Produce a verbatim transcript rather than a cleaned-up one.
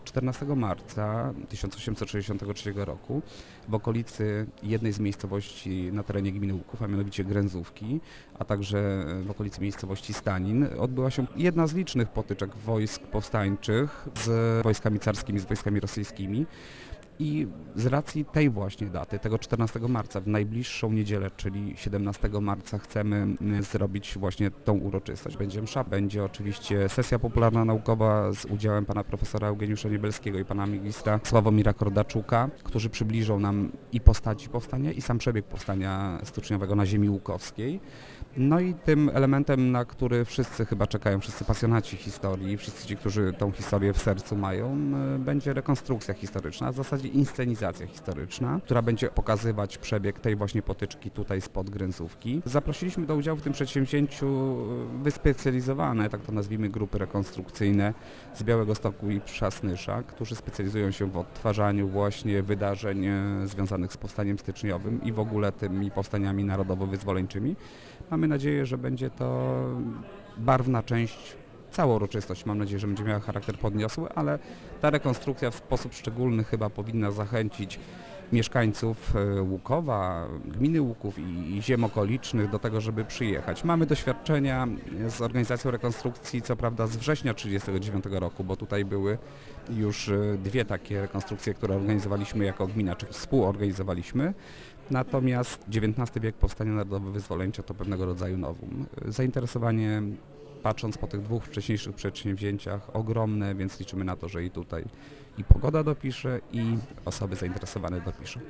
czternastego marca tysiąc osiemset sześćdziesiątego trzeciego roku w okolicy jednej z miejscowości na terenie gminy Łuków, a mianowicie Gręzówki, a także w okolicy miejscowości Stanin, odbyła się jedna z licznych potyczek wojsk powstańczych z wojskami carskimi, z wojskami rosyjskimi. I z racji tej właśnie daty, tego czternastego marca, w najbliższą niedzielę, czyli siedemnastego marca, chcemy zrobić właśnie tą uroczystość. Będzie msza, będzie oczywiście sesja popularna naukowa z udziałem pana profesora Eugeniusza Niebelskiego i pana magistra Sławomira Kordaczuka, którzy przybliżą nam i postaci powstania, i sam przebieg powstania styczniowego na ziemi łukowskiej. No i tym elementem, na który wszyscy chyba czekają, wszyscy pasjonaci historii, wszyscy ci, którzy tą historię w sercu mają, będzie rekonstrukcja historyczna, a w zasadzie inscenizacja historyczna, która będzie pokazywać przebieg tej właśnie potyczki tutaj spod Gręzówki. Zaprosiliśmy do udziału w tym przedsięwzięciu wyspecjalizowane, tak to nazwijmy, grupy rekonstrukcyjne z Białegostoku i Przasnysza, którzy specjalizują się w odtwarzaniu właśnie wydarzeń związanych z powstaniem styczniowym i w ogóle tymi powstaniami narodowo-wyzwoleńczymi. Mamy nadzieję, że będzie to barwna część, cała uroczystość, mam nadzieję, że będzie miała charakter podniosły, ale ta rekonstrukcja w sposób szczególny chyba powinna zachęcić mieszkańców Łukowa, gminy Łuków i, i ziem okolicznych do tego, żeby przyjechać. Mamy doświadczenia z organizacją rekonstrukcji, co prawda z września tysiąc dziewięćset trzydziestego dziewiątego roku, bo tutaj były już dwie takie rekonstrukcje, które organizowaliśmy jako gmina, czy współorganizowaliśmy. Natomiast dziewiętnasty wiek, powstanie narodowo-wyzwoleńcze to pewnego rodzaju novum. Zainteresowanie, patrząc po tych dwóch wcześniejszych przedsięwzięciach, ogromne, więc liczymy na to, że i tutaj i pogoda dopisze, i osoby zainteresowane dopiszą.